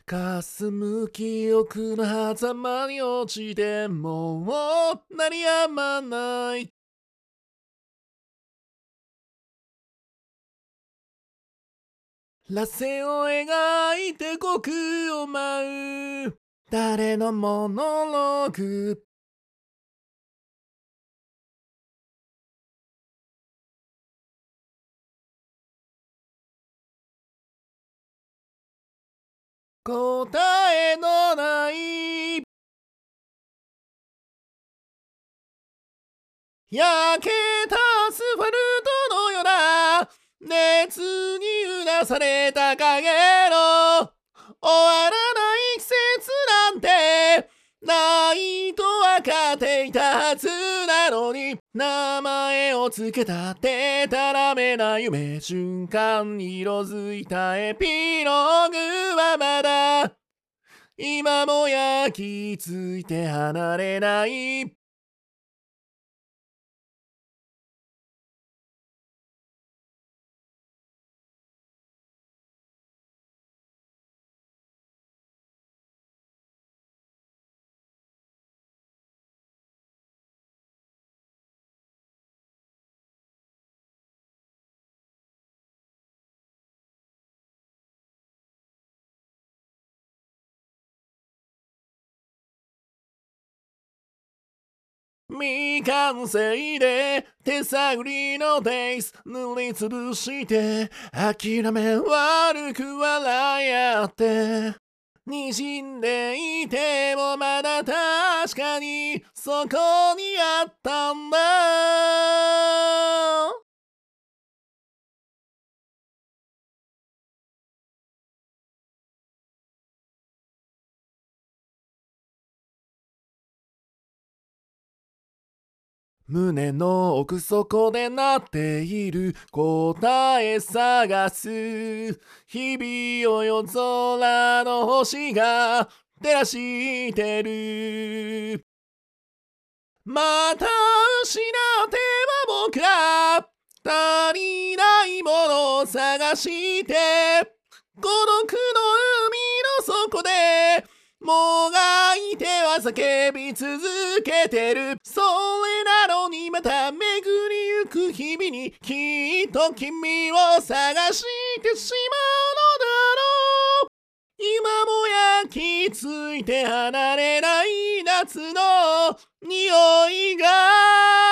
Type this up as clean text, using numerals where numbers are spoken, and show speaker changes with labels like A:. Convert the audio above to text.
A: 霞む記憶の狭間に落ちてもう鳴りやまない螺旋を描いて国を舞う誰のモノローグ答えのない焼けたアスファルトのような熱にうなされた影の終わらない季節なんてないと分かっていたはずなのに名前をつけたでたらめな夢瞬間に色づいたエピローグはまだ今も焼き付いて離れない未完成で手探りのデイス塗りつぶして諦め悪く笑い合って滲んでいてもまだ確かにそこにあったんだ胸の奥底で鳴っている答え探す日々を夜空の星が照らしてるまた失っては僕ら足りないものを探して孤独の海の底でもがいては叫び続けてるそれなのにまた巡りゆく日々にきっと君を探してしまうのだろう今も焼き付いて離れない夏の匂いが